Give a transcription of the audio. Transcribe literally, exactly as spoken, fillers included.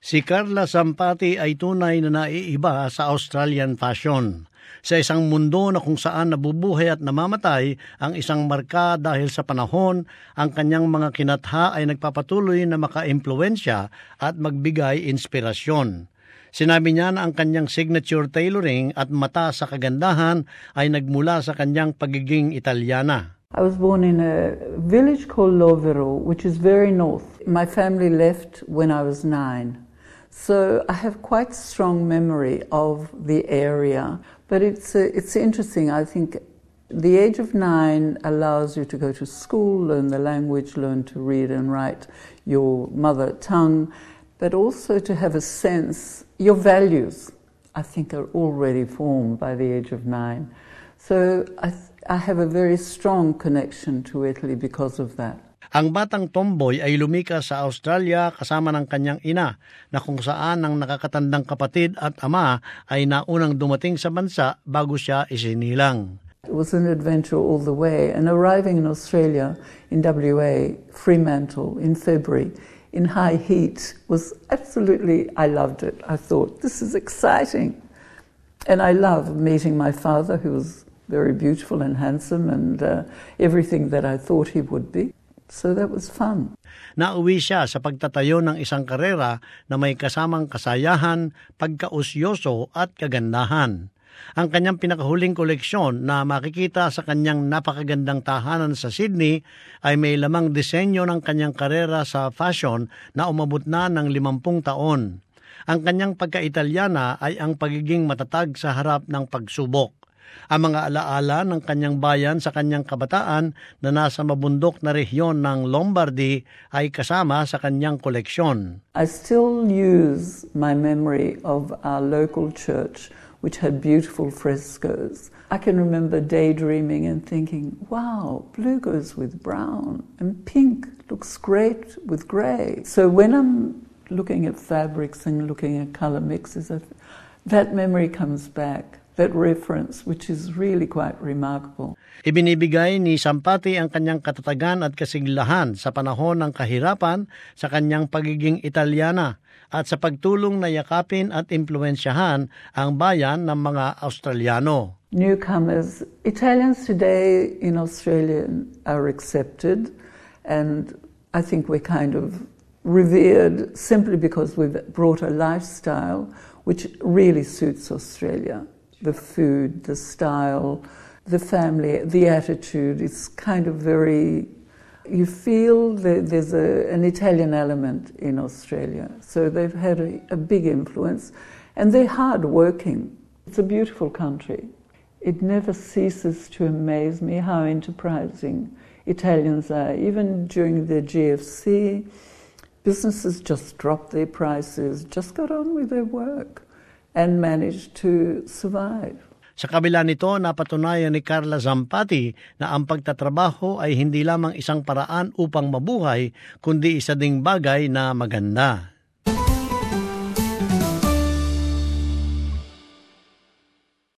Si Carla Zampati ay tunay na naiiba sa Australian fashion. Sa isang mundo na kung saan nabubuhay at namamatay ang isang marka dahil sa panahon, ang kanyang mga kinatha ay nagpapatuloy na maka-impluwensya at magbigay inspirasyon. Sinabi niya na ang kanyang signature tailoring at mata sa kagandahan ay nagmula sa kanyang pagiging Italyana. I was born in a village called Lovero, which is very north. My family left when I was nine. So I have quite strong memory of the area, but it's uh, it's interesting. I think the age of nine allows you to go to school, learn the language, learn to read and write your mother tongue, but also to have a sense, your values, I think, are already formed by the age of nine. So I, th- I have a very strong connection to Italy because of that. Ang batang tomboy ay lumikas sa Australia kasama ng kanyang ina na kung saan ang nakakatandang kapatid at ama ay naunang dumating sa bansa bago siya isinilang. It was an adventure all the way, and arriving in Australia in W A, Fremantle, in February, in high heat was absolutely, I loved it. I thought, this is exciting. And I loved meeting my father, who was very beautiful and handsome and uh, everything that I thought he would be. So that was fun. Nauwi siya sa pagtatayo ng isang karera na may kasamang kasayahan, pagkausyoso at kagandahan. Ang kanyang pinakahuling koleksyon na makikita sa kanyang napakagandang tahanan sa Sydney ay may lamang disenyo ng kanyang karera sa fashion na umabot na ng limampung taon. Ang kanyang pagka-Italyana ay ang pagiging matatag sa harap ng pagsubok. Ang mga alaala ng kanyang bayan sa kanyang kabataan na nasa mabundok na rehiyon ng Lombardy ay kasama sa kanyang koleksyon. I still use my memory of our local church, which had beautiful frescoes. I can remember daydreaming and thinking, wow, blue goes with brown and pink looks great with grey. So when I'm looking at fabrics and looking at colour mixes, that memory comes back. That reference, which is really quite remarkable. Ibinibigay ni Zampati ang kanyang katatagan at kasiglahan sa panahon ng kahirapan sa kanyang pagiging Italyana at sa pagtulong na yakapin at impluwensyahan ang bayan ng mga Australiano. Newcomers, Italians today in Australia are accepted, and I think we're kind of revered simply because we've brought a lifestyle which really suits Australia. The food, the style, the family, the attitude. It's kind of very, you feel that there's a, an Italian element in Australia. So they've had a, a big influence, and they're hard-working. It's a beautiful country. It never ceases to amaze me how enterprising Italians are. Even during the G F C, businesses just dropped their prices, just got on with their work and managed to survive. Sa kabila nito, napatunayan ni Carla Zampati na ang pagtatrabaho ay hindi lamang isang paraan upang mabuhay, kundi isa ding bagay na maganda.